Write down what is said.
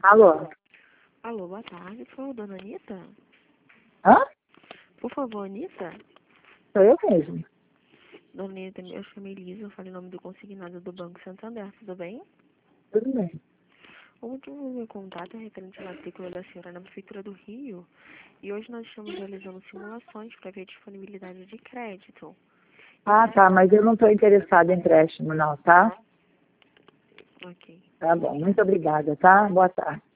Alô? Alô, boa tarde. Por favor, dona Anitta? Hã? Por favor, Anitta? Sou eu mesmo. Dona Anitta, eu chamei Lisa, eu falei o nome do consignado do Banco Santander, tudo bem? Tudo bem. O motivo do meu contato é referente à matrícula da senhora na Prefeitura do Rio. E hoje nós estamos realizando simulações para ver disponibilidade de crédito. Ah, tá, mas eu não estou interessada em empréstimo, não, tá? Ok. Tá bom, muito obrigada, tá? Boa tarde.